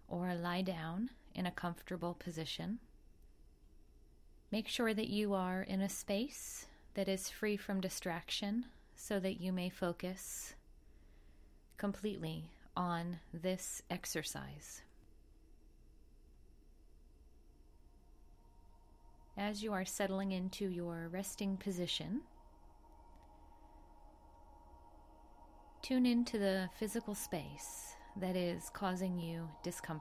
or lie down in a comfortable position. Make sure that you are in a space that is free from distraction so that you may focus completely on this exercise. As you are settling into your resting position, tune into the physical space that is causing you discomfort.